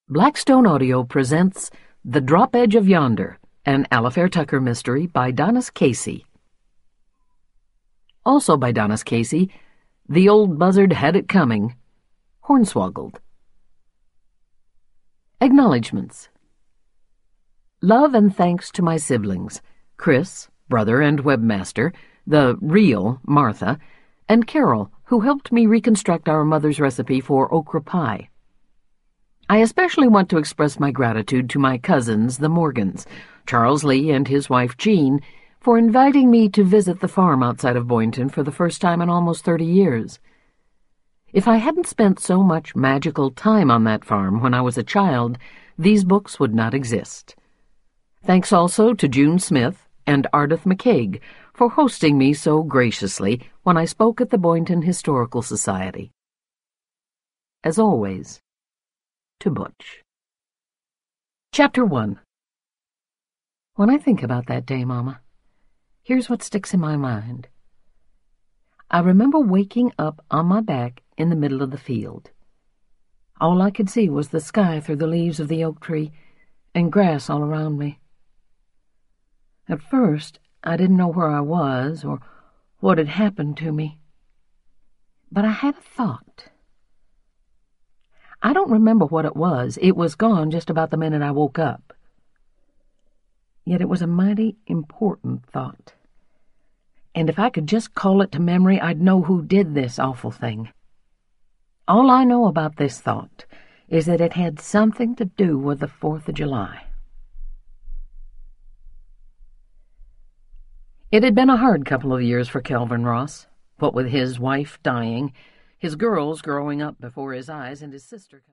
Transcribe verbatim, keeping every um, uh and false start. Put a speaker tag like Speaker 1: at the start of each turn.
Speaker 1: Blackstone Audio presents The Drop Edge of Yonder, an Alifair Tucker mystery by Donis Casey. Also by Donis Casey, The Old Buzzard Had It Coming, Hornswoggled. Acknowledgements. Love and thanks to my siblings, Chris, brother and webmaster, the real Martha, and Carol, who helped me reconstruct our mother's recipe for okra pie. I especially want to express my gratitude to my cousins, the Morgans, Charles Lee and his wife Jean, for inviting me to visit the farm outside of Boynton for the first time in almost thirty years. If I hadn't spent so much magical time on that farm when I was a child, these books would not exist. Thanks also to June Smith and Ardith McCaig for hosting me so graciously when I spoke at the Boynton Historical Society. As always, to Butch. Chapter one. When I think about that day, Mama, here's what sticks in my mind. I remember waking up on my back in the middle of the field. All I could see was the sky through the leaves of the oak tree and grass all around me. At first, I didn't know where I was or what had happened to me. But I had a thought. I don't remember what it was. It was gone just about the minute I woke up. Yet it was a mighty important thought. And if I could just call it to memory, I'd know who did this awful thing. All I know about this thought is that it had something to do with the Fourth of July. It had been a hard couple of years for Kelvin Ross, what with his wife dying, his girls growing up before his eyes, and his sister...